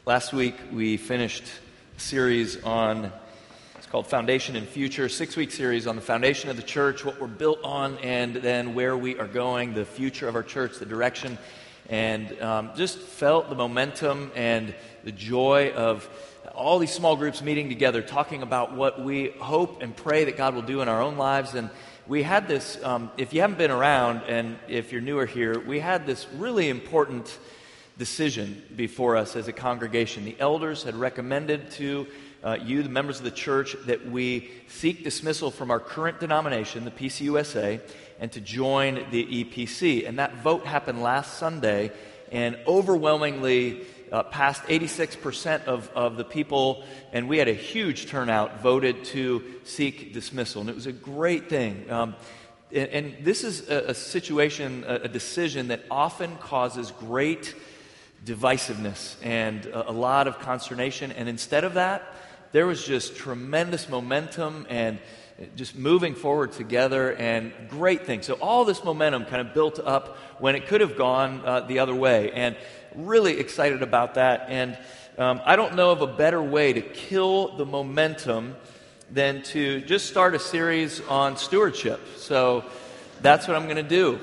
Last week we finished a series on, it's called Foundation and Future, 6-week series on the foundation of the church, what we're built on, and then where we are going, the future of our church, the direction, and just felt the momentum and the joy of all these small groups meeting together, talking about what we hope and pray that God will do in our own lives. And we had this, if you haven't been around and if you're newer here, we had this really important decision before us as a congregation. The elders had recommended to you, the members of the church, that we seek dismissal from our current denomination, the PCUSA, and to join the EPC. And that vote happened last Sunday, and overwhelmingly past 86% of the people, and we had a huge turnout, voted to seek dismissal. And it was a great thing. And this is a situation, a decision that often causes great divisiveness and a lot of consternation. And instead of that, there was just tremendous momentum and just moving forward together and great things. So all this momentum kind of built up when it could have gone the other way. And really excited about that. And I don't know of a better way to kill the momentum than to just start a series on stewardship. So that's what I'm going to do.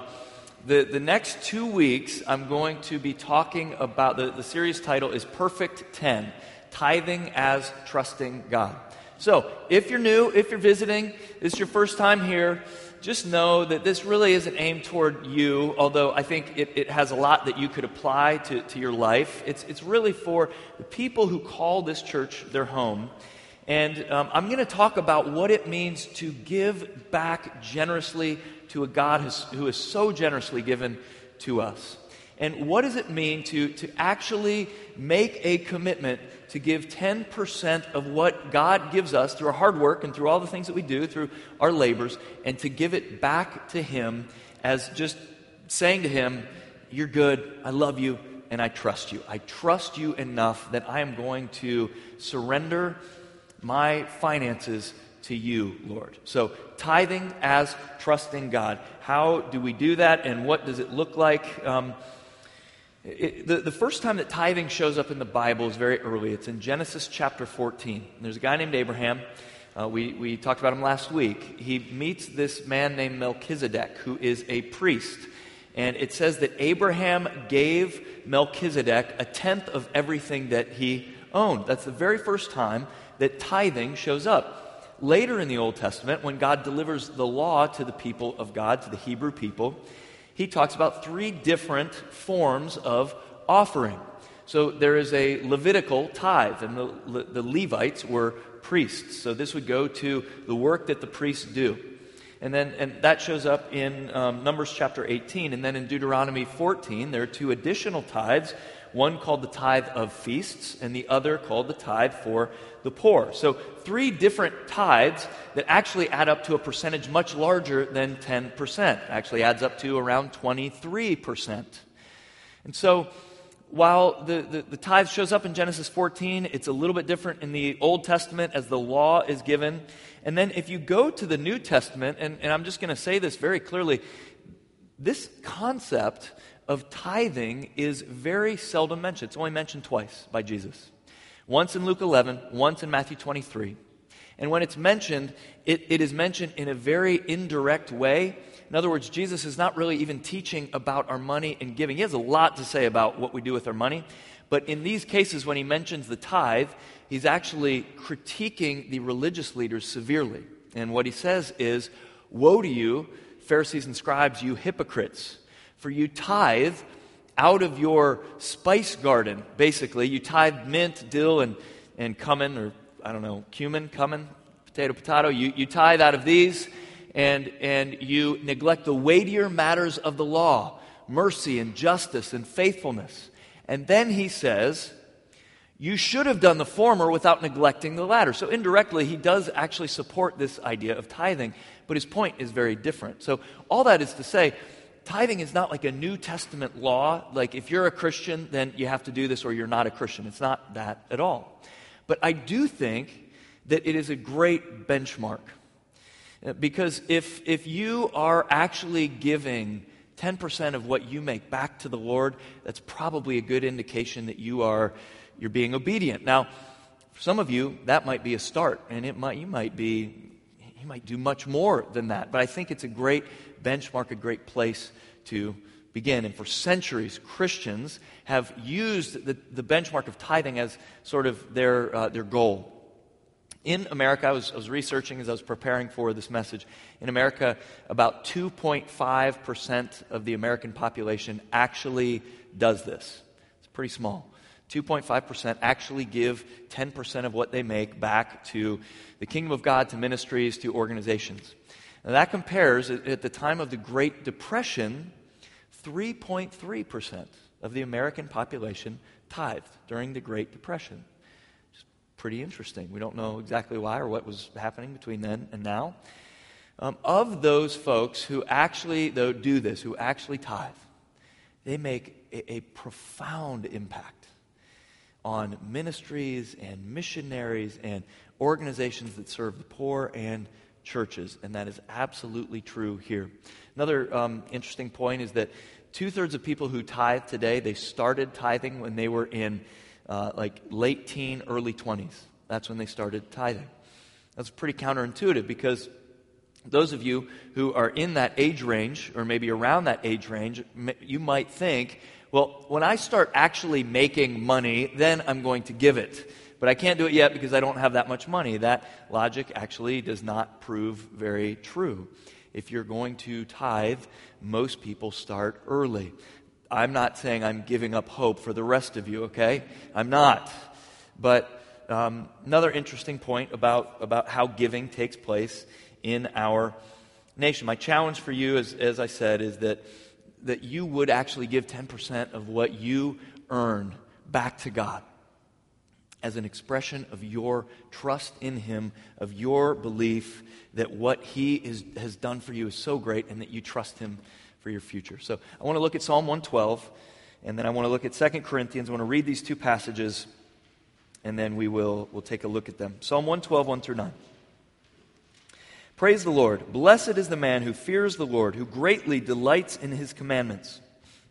The next 2 weeks, I'm going to be talking about, the series title is Perfect 10, Tithing as Trusting God. So, if you're new, if you're visiting, this is your first time here, just know that this really isn't aimed toward you, although I think it has a lot that you could apply to your life. It's really for the people who call this church their home. And I'm going to talk about what it means to give back generously to a God who has so generously given to us. And what does it mean to actually make a commitment to give 10% of what God gives us through our hard work and through all the things that we do, through our labors, and to give it back to Him as just saying to Him, "You're good, I love you, and I trust you. I trust you enough that I am going to surrender my finances to you, Lord." So, tithing as trusting God. How do we do that, and what does it look like? The first time that tithing shows up in the Bible is very early. It's in Genesis chapter 14. There's a guy named Abraham. We talked about him last week. He meets this man named Melchizedek, who is a priest. And it says that Abraham gave Melchizedek a tenth of everything that he owned. That's the very first time that tithing shows up. Later in the Old Testament, when God delivers the law to the people of God, to the Hebrew people, He talks about 3 different forms of offering. So there is a Levitical tithe, and the Levites were priests. So this would go to the work that the priests do. And that shows up in Numbers chapter 18. And then in Deuteronomy 14, there are 2 additional tithes, one called the tithe of feasts and the other called the tithe for the poor. So 3 different tithes that actually add up to a percentage much larger than 10%. Actually adds up to around 23%. And so while the tithe shows up in Genesis 14, it's a little bit different in the Old Testament as the law is given. And then if you go to the New Testament, and I'm just going to say this very clearly, this concept of tithing is very seldom mentioned. It's only mentioned twice by Jesus. Once in Luke 11, once in Matthew 23. And when it's mentioned, it is mentioned in a very indirect way. In other words, Jesus is not really even teaching about our money and giving. He has a lot to say about what we do with our money. But in these cases, when he mentions the tithe, he's actually critiquing the religious leaders severely. And what he says is, "Woe to you, Pharisees and scribes, you hypocrites! For you tithe out of your spice garden." Basically, you tithe mint, dill, and cumin, or I don't know, cumin, potato. You tithe out of these, and you neglect the weightier matters of the law, mercy and justice and faithfulness. And then he says, you should have done the former without neglecting the latter. So indirectly, he does actually support this idea of tithing, but his point is very different. So all that is to say, tithing is not like a New Testament law, like if you're a Christian, then you have to do this or you're not a Christian. It's not that at all. But I do think that it is a great benchmark. Because if you are actually giving 10% of what you make back to the Lord, that's probably a good indication that you're being obedient. Now, for some of you, that might be a start, and you might do much more than that. But I think it's a great benchmark, a great place to begin. And for centuries, Christians have used the benchmark of tithing as sort of their goal. In America, I was researching as I was preparing for this message. In America, about 2.5% of the American population actually does this. It's pretty small. 2.5% actually give 10% of what they make back to the kingdom of God, to ministries, to organizations. Now that compares, at the time of the Great Depression, 3.3% of the American population tithed during the Great Depression. Just pretty interesting. We don't know exactly why or what was happening between then and now. Of those folks who actually do this, who actually tithe, they make a profound impact on ministries and missionaries and organizations that serve the poor and churches. And that is absolutely true here. Another interesting point is that 2/3 of people who tithe today, they started tithing when they were in late teen, early 20s. That's when they started tithing. That's pretty counterintuitive, because those of you who are in that age range, or maybe around that age range, you might think, well, when I start actually making money, then I'm going to give it. But I can't do it yet because I don't have that much money. That logic actually does not prove very true. If you're going to tithe, most people start early. I'm not saying I'm giving up hope for the rest of you, okay? I'm not. But another interesting point about how giving takes place in our nation. My challenge for you, as I said, is that you would actually give 10% of what you earn back to God as an expression of your trust in Him, of your belief that what He has done for you is so great, and that you trust Him for your future. So I want to look at Psalm 112, and then I want to look at 2 Corinthians. I want to read these two passages, and then we'll take a look at them. Psalm 112, 1-9. Praise the Lord. Blessed is the man who fears the Lord, who greatly delights in His commandments.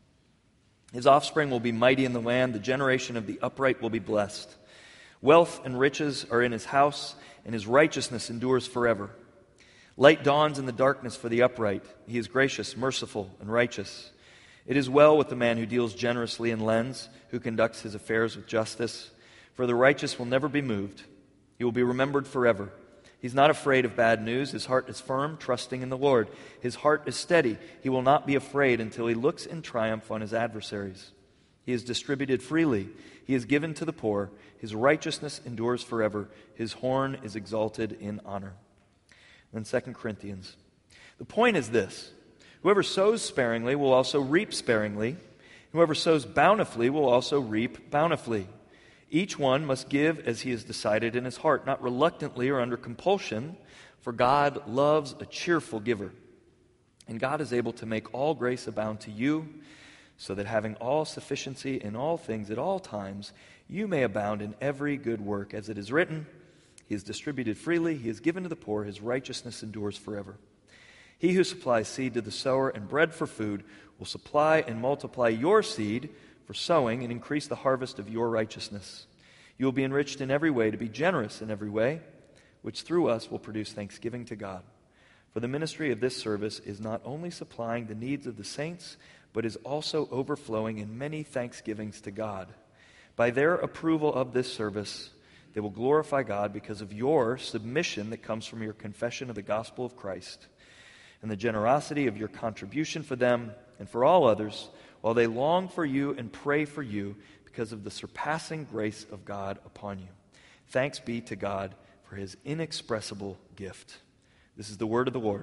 His offspring will be mighty in the land. The generation of the upright will be blessed. Wealth and riches are in his house, and his righteousness endures forever. Light dawns in the darkness for the upright. He is gracious, merciful, and righteous. It is well with the man who deals generously and lends, who conducts his affairs with justice. For the righteous will never be moved. He will be remembered forever. He's not afraid of bad news. His heart is firm, trusting in the Lord. His heart is steady. He will not be afraid until he looks in triumph on his adversaries. He is distributed freely. He is given to the poor. His righteousness endures forever. His horn is exalted in honor. Then 2 Corinthians. The point is this: whoever sows sparingly will also reap sparingly. Whoever sows bountifully will also reap bountifully. Each one must give as he has decided in his heart, not reluctantly or under compulsion, for God loves a cheerful giver. And God is able to make all grace abound to you, so that having all sufficiency in all things at all times, you may abound in every good work. As it is written, He is distributed freely, He is given to the poor, His righteousness endures forever. He who supplies seed to the sower and bread for food will supply and multiply your seed for sowing and increase the harvest of your righteousness. You will be enriched in every way to be generous in every way, which through us will produce thanksgiving to God. For the ministry of this service is not only supplying the needs of the saints, but is also overflowing in many thanksgivings to God. By their approval of this service, they will glorify God because of your submission that comes from your confession of the gospel of Christ, and the generosity of your contribution for them and for all others, while they long for you and pray for you because of the surpassing grace of God upon you. Thanks be to God for His inexpressible gift. This is the word of the Lord.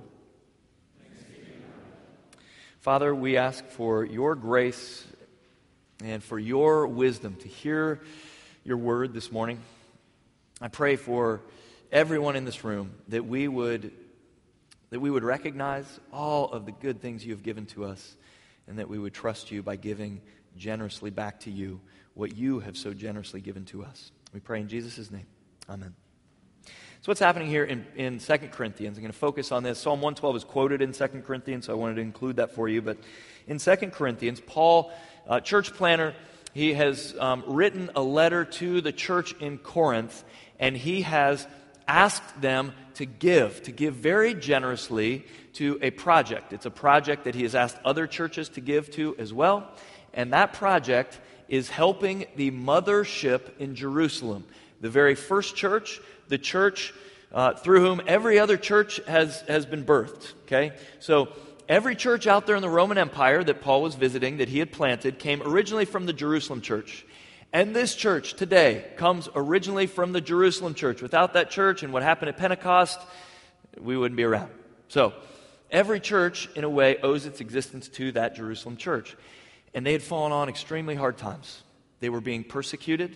Father, we ask for your grace and for your wisdom to hear your word this morning. I pray for everyone in this room that we would recognize all of the good things you have given to us, and that we would trust you by giving generously back to you what you have so generously given to us. We pray in Jesus' name. Amen. So what's happening here in 2 Corinthians? I'm going to focus on this. Psalm 112 is quoted in 2 Corinthians, so I wanted to include that for you. But in 2 Corinthians, Paul, church planner, he has written a letter to the church in Corinth, and he has asked them to give very generously to a project. It's a project that he has asked other churches to give to as well, and that project is helping the mothership in Jerusalem, the very first church, the church through whom every other church has been birthed, okay? So every church out there in the Roman Empire that Paul was visiting, that he had planted, came originally from the Jerusalem church. And this church today comes originally from the Jerusalem church. Without that church and what happened at Pentecost, we wouldn't be around. So every church, in a way, owes its existence to that Jerusalem church. And they had fallen on extremely hard times. They were being persecuted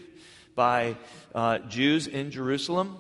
by Jews in Jerusalem,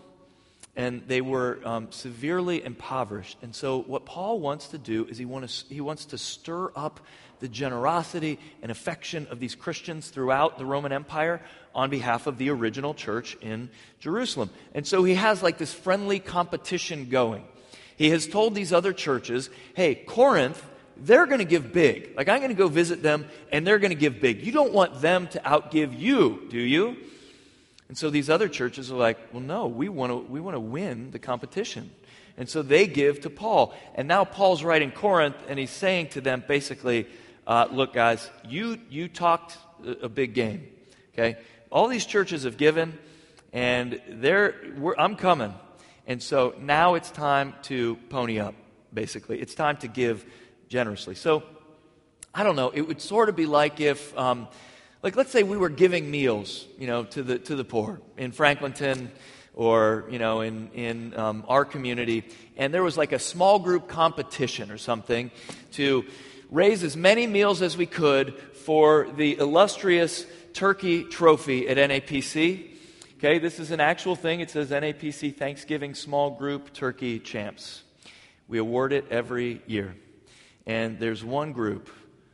and they were severely impoverished. And so what Paul wants to do is he wants to stir up the generosity and affection of these Christians throughout the Roman Empire on behalf of the original church in Jerusalem. And so he has like this friendly competition going. He has told these other churches, hey, Corinth, they're going to give big. Like, I'm going to go visit them, and they're going to give big. You don't want them to outgive you, do you? And so these other churches are like, well, no, we want to win the competition. And so they give to Paul. And now Paul's writing Corinth, and he's saying to them basically, look, guys, you talked a big game, okay? All these churches have given, and I'm coming. And so now it's time to pony up, basically. It's time to give generously. So, I don't know, it would sort of be like if, let's say we were giving meals, to the poor in Franklinton or, in our community, and there was like a small group competition or something to raise as many meals as we could for the illustrious turkey trophy at NAPC. Okay, this is an actual thing. It says NAPC Thanksgiving Small Group Turkey Champs. We award it every year. And there's one group,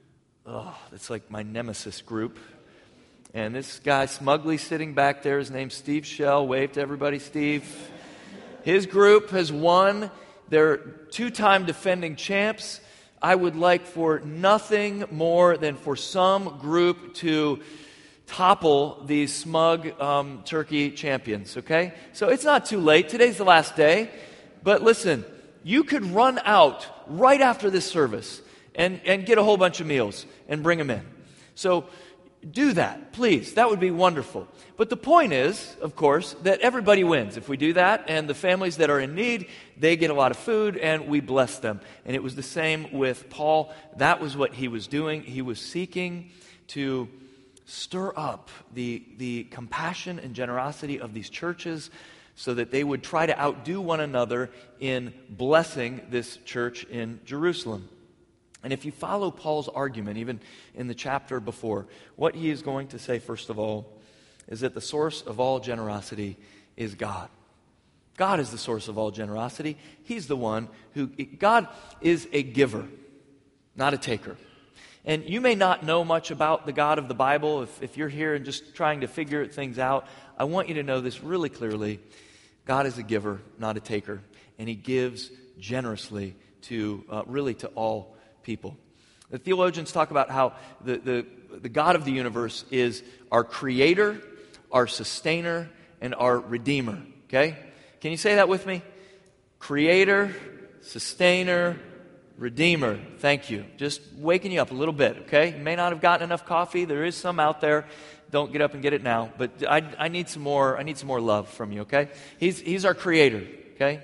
it's like my nemesis group. And this guy smugly sitting back there, his name's Steve Shell. Wave to everybody, Steve. His group has won. They're two-time defending champs. I would like for nothing more than for some group to topple these smug turkey champions, okay? So it's not too late. Today's the last day. But listen, you could run out right after this service and get a whole bunch of meals and bring them in. So do that, please. That would be wonderful. But the point is, of course, that everybody wins if we do that, and the families that are in need, they get a lot of food, and we bless them. And it was the same with Paul. That was what he was doing. He was seeking to stir up the compassion and generosity of these churches so that they would try to outdo one another in blessing this church in Jerusalem. And if you follow Paul's argument, even in the chapter before, what he is going to say, first of all, is that the source of all generosity is God. God is the source of all generosity. He's the one God is a giver, not a taker. And you may not know much about the God of the Bible. If you're here and just trying to figure things out, I want you to know this really clearly. God is a giver, not a taker. And he gives generously to all people. The theologians talk about how the God of the universe is our creator, our sustainer, and our redeemer. Okay? Can you say that with me? Creator, sustainer, redeemer. Thank you. Just waking you up a little bit, okay? You may not have gotten enough coffee. There is some out there. Don't get up and get it now. But I need some more love from you, okay? He's our creator, okay?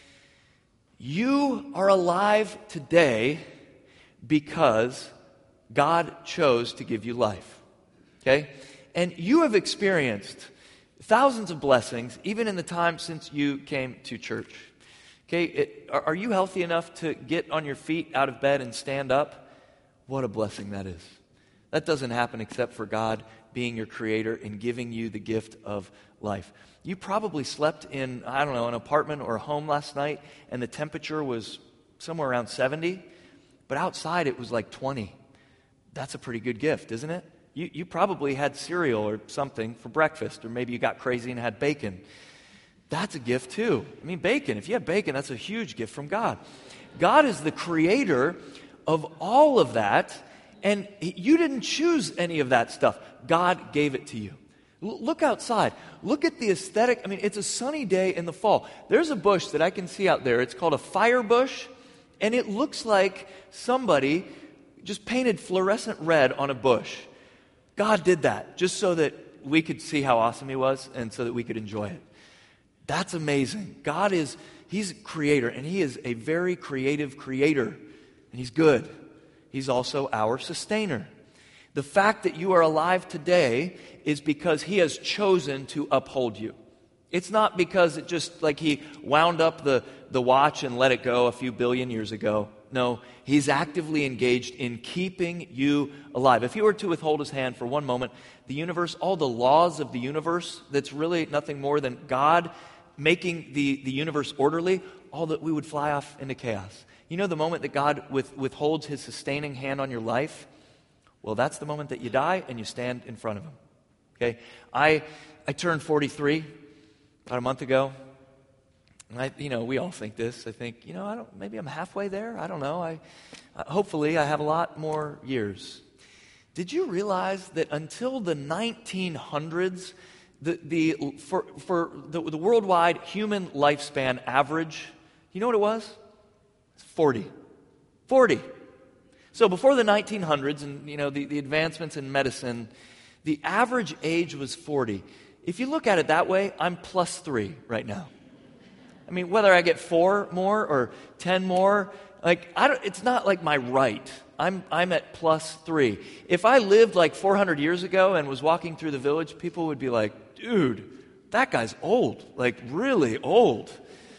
You are alive today because God chose to give you life, okay? And you have experienced thousands of blessings even in the time since you came to church. Okay, are you healthy enough to get on your feet out of bed and stand up? What a blessing that is. That doesn't happen except for God being your creator and giving you the gift of life. You probably slept in, an apartment or a home last night, and the temperature was somewhere around 70, but outside it was like 20. That's a pretty good gift, isn't it? You probably had cereal or something for breakfast, or maybe you got crazy and had bacon. That's a gift too. I mean, bacon, if you have bacon, that's a huge gift from God. God is the creator of all of that, and you didn't choose any of that stuff. God gave it to you. Look outside. Look at the aesthetic. I mean, it's a sunny day in the fall. There's a bush that I can see out there. It's called a fire bush, and it looks like somebody just painted fluorescent red on a bush. God did that just so that we could see how awesome he was and so that we could enjoy it. That's amazing. He's a creator, and he is a very creative creator, and he's good. He's also our sustainer. The fact that you are alive today is because he has chosen to uphold you. It's not because it just like he wound up the watch and let it go a few billion years ago. No, he's actively engaged in keeping you alive. If he were to withhold his hand for one moment, the universe, all the laws of the universe, that's really nothing more than God making the universe orderly, all that we would fly off into chaos. You know the moment that God withholds his sustaining hand on your life? Well, that's the moment that you die and you stand in front of him. Okay? I turned 43 about a month ago. And we all think this. I think, maybe I'm halfway there. I don't know. Hopefully I have a lot more years. Did you realize that until the 1900s, for the worldwide human lifespan average, you know what it was? It's 40. 40. So before the 1900s and, the advancements in medicine, the average age was 40. If you look at it that way, I'm +3 right now. I mean, whether I get 4 more or 10 more, it's not like my right. I'm at +3. If I lived like 400 years ago and was walking through the village, people would be like, dude, that guy's old, like really old.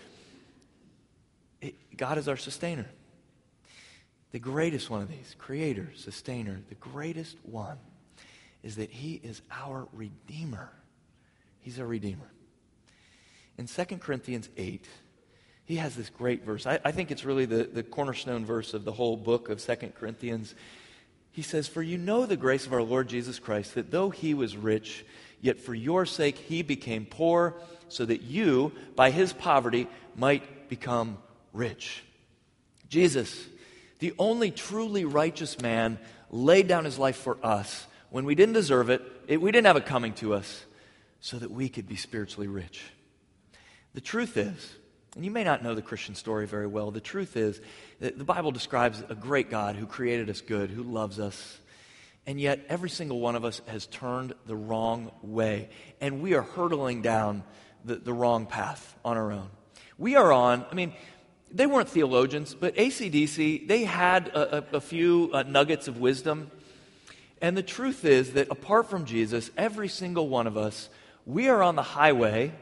God is our sustainer. The greatest one of these, creator, sustainer, the greatest one is that he is our Redeemer. He's our Redeemer. In 2 Corinthians 8, he has this great verse. I think it's really the cornerstone verse of the whole book of 2 Corinthians. He says, "For you know the grace of our Lord Jesus Christ, that though he was rich, yet for your sake he became poor, so that you, by his poverty, might become rich." Jesus, the only truly righteous man, laid down his life for us when we didn't deserve it. We didn't have it coming to us, so that we could be spiritually rich. The truth is, and you may not know the Christian story very well, the truth is that the Bible describes a great God who created us good, who loves us, and yet every single one of us has turned the wrong way, and we are hurtling down the wrong path on our own. We are on, they weren't theologians, but AC/DC, they had a few nuggets of wisdom, and the truth is that apart from Jesus, every single one of us, we are on the highway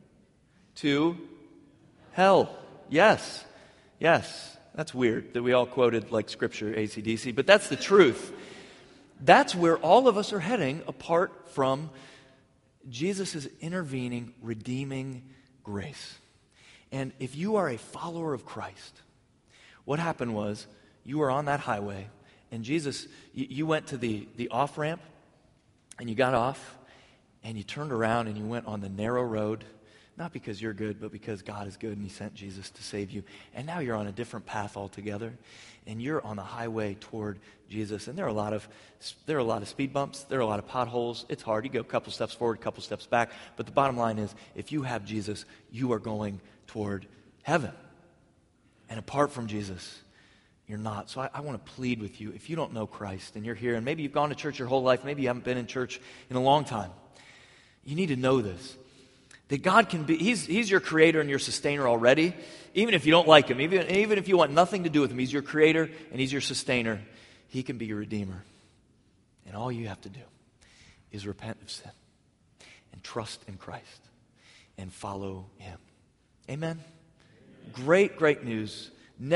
to hell. Yes. That's weird that we all quoted like scripture, AC/DC, but that's the truth. That's where all of us are heading apart from Jesus' intervening, redeeming grace. And if you are a follower of Christ, what happened was you were on that highway and Jesus, you went to the off-ramp and you got off and you turned around and you went on the narrow road. Not because you're good, but because God is good and he sent Jesus to save you. And now you're on a different path altogether. And you're on the highway toward Jesus. And there are a lot of speed bumps. There are a lot of potholes. It's hard. You go a couple steps forward, a couple steps back. But the bottom line is, if you have Jesus, you are going toward heaven. And apart from Jesus, you're not. So I want to plead with you. If you don't know Christ and you're here, and maybe you've gone to church your whole life, maybe you haven't been in church in a long time, you need to know this. That God can be, He's your creator and your sustainer already. Even if you don't like Him, even if you want nothing to do with Him, He's your creator and He's your sustainer. He can be your Redeemer. And all you have to do is repent of sin and trust in Christ and follow Him. Amen? Great, great news.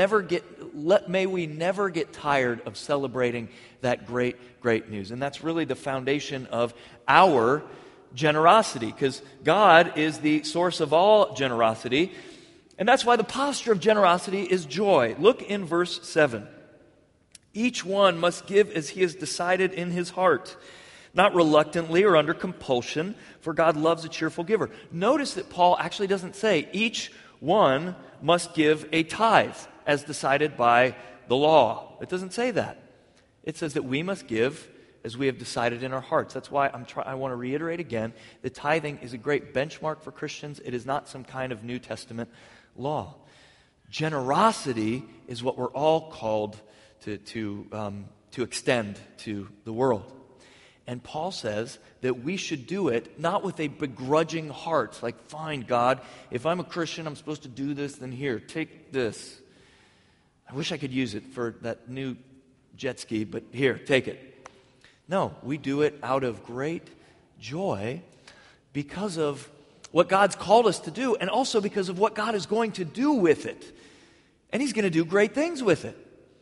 May we never get tired of celebrating that great, great news. And that's really the foundation of our generosity, because God is the source of all generosity, and that's why the posture of generosity is joy. Look in verse 7. Each one must give as he has decided in his heart, not reluctantly or under compulsion, for God loves a cheerful giver. Notice that Paul actually doesn't say each one must give a tithe as decided by the law. It doesn't say that. It says that we must give as we have decided in our hearts. That's why I want to reiterate again that tithing is a great benchmark for Christians. It is not some kind of New Testament law. Generosity is what we're all called to extend to the world. And Paul says that we should do it not with a begrudging heart, like, fine, God, if I'm a Christian, I'm supposed to do this, then here, take this. I wish I could use it for that new jet ski, but here, take it. No, we do it out of great joy because of what God's called us to do, and also because of what God is going to do with it. And He's going to do great things with it.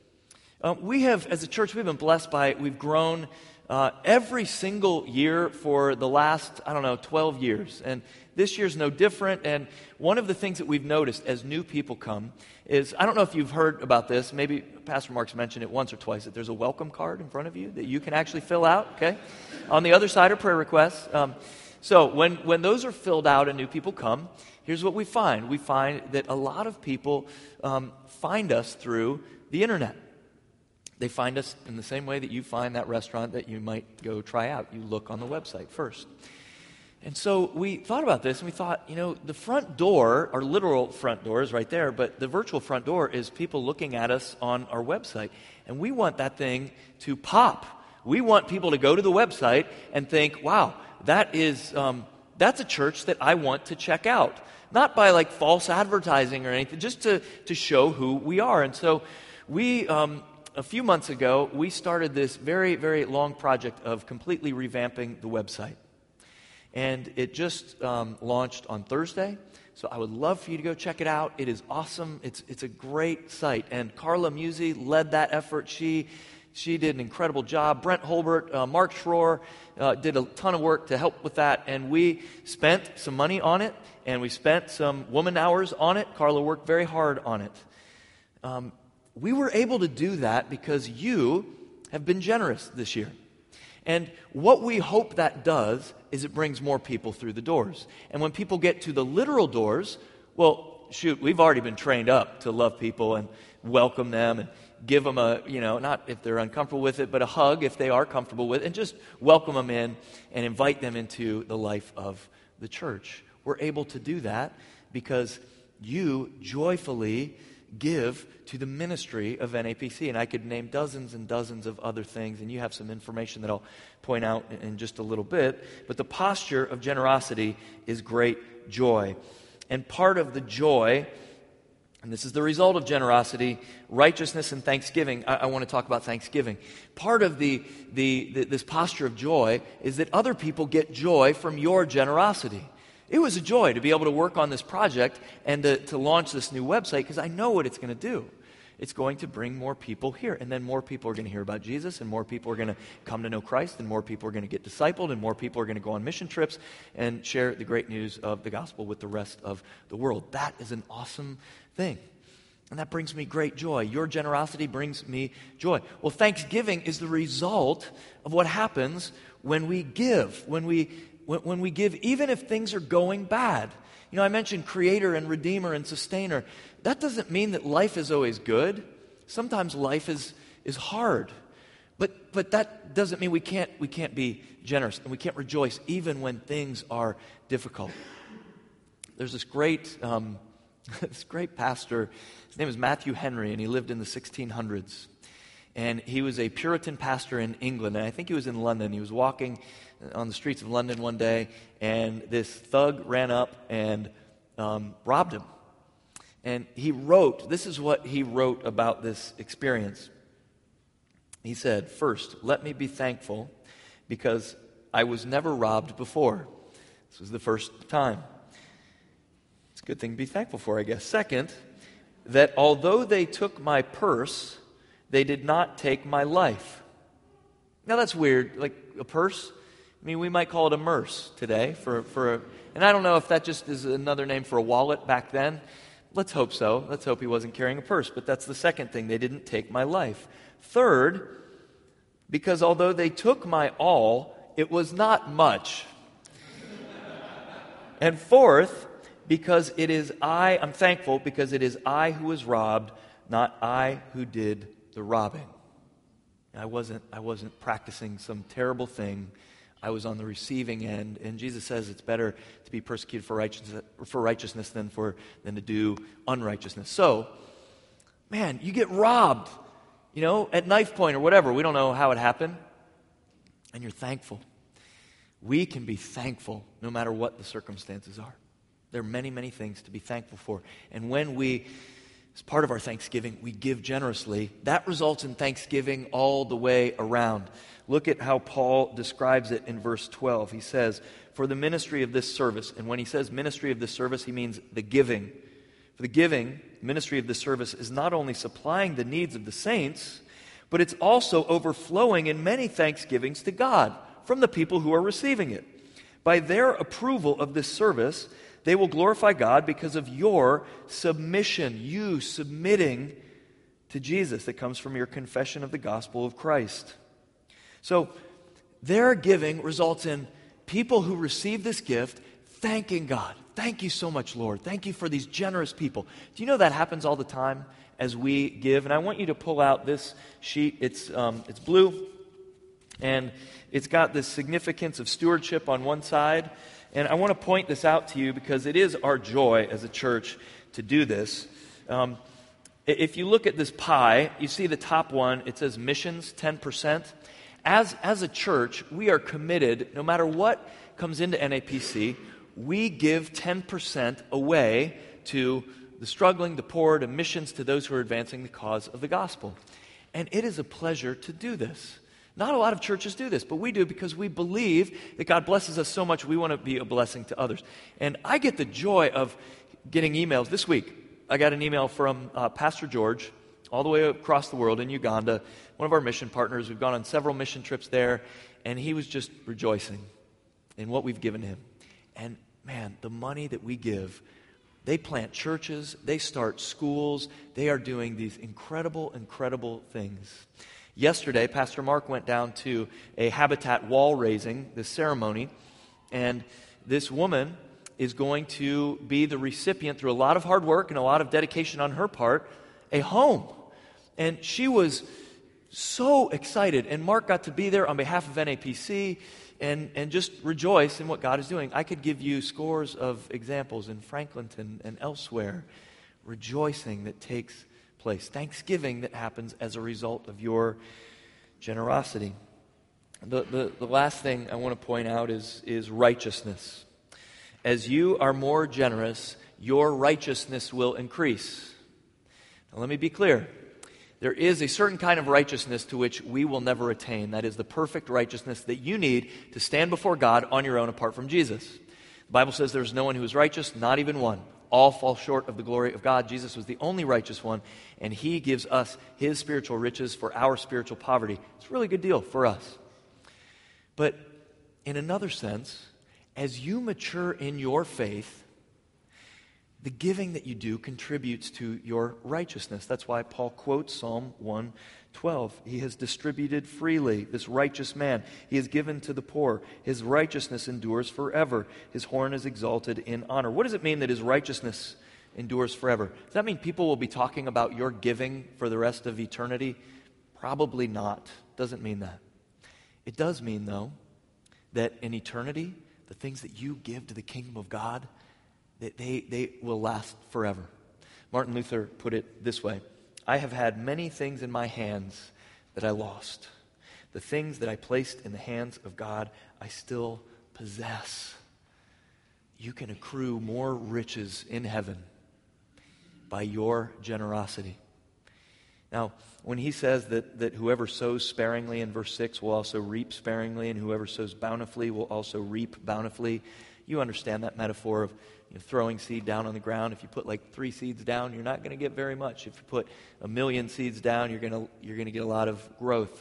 We have, as a church, we've been blessed by it. We've grown every single year for the last, 12 years. And this year's no different. And one of the things that we've noticed as new people come is, I don't know if you've heard about this, maybe Pastor Mark's mentioned it once or twice, that there's a welcome card in front of you that you can actually fill out, okay? On the other side are prayer requests. So when those are filled out and new people come, here's what we find. We find that a lot of people find us through the internet. They find us in the same way that you find that restaurant that you might go try out. You look on the website first. And so we thought about this, and we thought, the front door, our literal front door is right there, but the virtual front door is people looking at us on our website. And we want that thing to pop. We want people to go to the website and think, wow, that's a church that I want to check out. Not by like false advertising or anything, just to show who we are. And so we... a few months ago, we started this very, very long project of completely revamping the website. And it just launched on Thursday, so I would love for you to go check it out. It is awesome. It's a great site. And Carla Musi led that effort. She did an incredible job. Brent Holbert, Mark Schroer did a ton of work to help with that. And we spent some money on it, and we spent some woman hours on it. Carla worked very hard on it. We were able to do that because you have been generous this year. And what we hope that does is it brings more people through the doors. And when people get to the literal doors, well, shoot, we've already been trained up to love people and welcome them and give them a, not if they're uncomfortable with it, but a hug if they are comfortable with it, and just welcome them in and invite them into the life of the church. We're able to do that because you joyfully give to the ministry of NAPC. And I could name dozens and dozens of other things, and you have some information that I'll point out in just a little bit. But the posture of generosity is great joy. And part of the joy, and this is the result of generosity, righteousness and thanksgiving. I want to talk about thanksgiving. Part of this posture of joy is that other people get joy from your generosity. It was a joy to be able to work on this project and to launch this new website, because I know what it's going to do. It's going to bring more people here, and then more people are going to hear about Jesus, and more people are going to come to know Christ, and more people are going to get discipled, and more people are going to go on mission trips and share the great news of the gospel with the rest of the world. That is an awesome thing. And that brings me great joy. Your generosity brings me joy. Well, thanksgiving is the result of what happens when we give, when we give, even if things are going bad. I mentioned creator and redeemer and sustainer. That doesn't mean that life is always good. Sometimes life is hard. But that doesn't mean we can't be generous and we can't rejoice even when things are difficult. There's this great pastor. His name is Matthew Henry, and he lived in the 1600s. And he was a Puritan pastor in England, and I think he was in London. He was walking on the streets of London one day, and this thug ran up and robbed him. And this is what he wrote about this experience. He said, "First, let me be thankful because I was never robbed before." This was the first time. It's a good thing to be thankful for, I guess. Second, that although they took my purse, they did not take my life. Now that's weird, like a purse. I mean, we might call it a merce today and I don't know if that just is another name for a wallet back then. Let's hope so. Let's hope he wasn't carrying a purse. But that's the second thing. They didn't take my life. Third, because although they took my all, it was not much. And fourth, because I'm thankful because it is I who was robbed, not I who did the robbing. I wasn't practicing some terrible thing. I was on the receiving end, and Jesus says it's better to be persecuted for righteousness than to do unrighteousness. So, man, you get robbed, at knife point or whatever. We don't know how it happened, and you're thankful. We can be thankful no matter what the circumstances are. There are many, many things to be thankful for. And when we, as part of our thanksgiving, we give generously, that results in thanksgiving all the way around. Look at how Paul describes it in verse 12. He says, for the ministry of this service, and when he says ministry of this service, he means the giving. For the giving, ministry of this service is not only supplying the needs of the saints, but it's also overflowing in many thanksgivings to God from the people who are receiving it. By their approval of this service, they will glorify God because of your submission, you submitting to Jesus that comes from your confession of the gospel of Christ. So their giving results in people who receive this gift thanking God. Thank you so much, Lord. Thank you for these generous people. Do you know that happens all the time as we give? And I want you to pull out this sheet. It's blue, and it's got this significance of stewardship on one side. And I want to point this out to you because it is our joy as a church to do this. If you look at this pie, you see the top one, it says missions, 10%. As a church, we are committed, no matter what comes into NAPC, we give 10% away to the struggling, the poor, to missions, to those who are advancing the cause of the gospel. And it is a pleasure to do this. Not a lot of churches do this, but we do because we believe that God blesses us so much we want to be a blessing to others. And I get the joy of getting emails. This week, I got an email from Pastor George, all the way across the world in Uganda, one of our mission partners. We've gone on several mission trips there, and he was just rejoicing in what we've given him. And man, the money that we give, they plant churches, they start schools, they are doing these incredible, incredible things. Yesterday, Pastor Mark went down to a Habitat wall raising, this ceremony, and this woman is going to be the recipient, through a lot of hard work and a lot of dedication on her part, a home. And she was so excited, and Mark got to be there on behalf of NAPC and just rejoice in what God is doing. I could give you scores of examples in Franklinton and elsewhere, rejoicing that takes place, thanksgiving that happens as a result of your generosity. The last thing I want to point out is righteousness. As you are more generous, your righteousness will increase. Now, let me be clear. There is a certain kind of righteousness to which we will never attain. That is the perfect righteousness that you need to stand before God on your own apart from Jesus. The Bible says there's no one who is righteous, not even one. All fall short of the glory of God. Jesus was the only righteous one, and He gives us His spiritual riches for our spiritual poverty. It's a really good deal for us. But in another sense, as you mature in your faith, the giving that you do contributes to your righteousness. That's why Paul quotes Psalm 112. He has distributed freely, this righteous man. He has given to the poor. His righteousness endures forever. His horn is exalted in honor. What does it mean that his righteousness endures forever? Does that mean people will be talking about your giving for the rest of eternity? Probably not. Doesn't mean that. It does mean, though, that in eternity, the things that you give to the kingdom of God, that they will last forever. Martin Luther put it this way: I have had many things in my hands that I lost. The things that I placed in the hands of God, I still possess. You can accrue more riches in heaven by your generosity. Now, when he says that whoever sows sparingly in verse 6 will also reap sparingly, and whoever sows bountifully will also reap bountifully, you understand that metaphor of throwing seed down on the ground. If you put like 3 seeds down, you're not going to get very much. If you put 1,000,000 seeds down, you're going to get a lot of growth.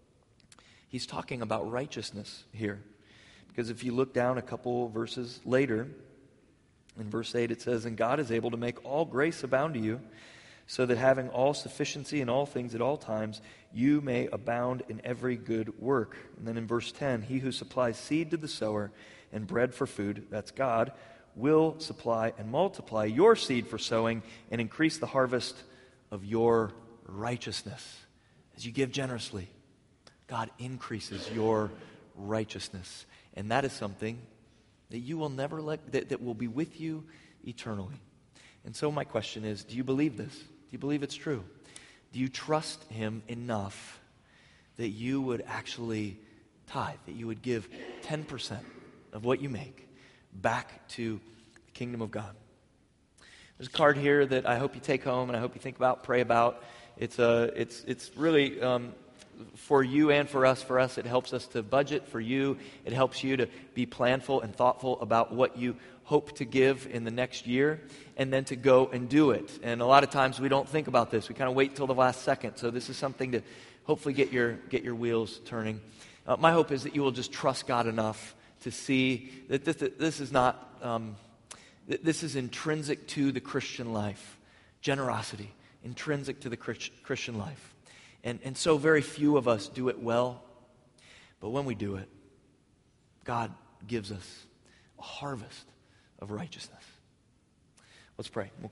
He's talking about righteousness here. Because if you look down a couple verses later, in verse 8 it says, "And God is able to make all grace abound to you, so that having all sufficiency in all things at all times, you may abound in every good work. And then in verse 10, he who supplies seed to the sower and bread for food, that's God, will supply and multiply your seed for sowing and increase the harvest of your righteousness. As you give generously, God increases your righteousness. And that is something that you will never that will be with you eternally. And so my question is, do you believe this? Do you believe it's true? Do you trust him enough that you would actually tithe, that you would give 10% of what you make back to the kingdom of God? There's a card here that I hope you take home and I hope you think about, pray about. It's really for you and for us. For us, it helps us to budget. For you, it helps you to be planful and thoughtful about what you hope to give in the next year, and then to go and do it. And a lot of times we don't think about this. We kind of wait till the last second. So this is something to hopefully get your wheels turning. My hope is that you will just trust God enough to see that this is not, this is intrinsic to the Christian life. Generosity, intrinsic to the Christian life. And so very few of us do it well, but when we do it, God gives us a harvest of righteousness. Let's pray. We'll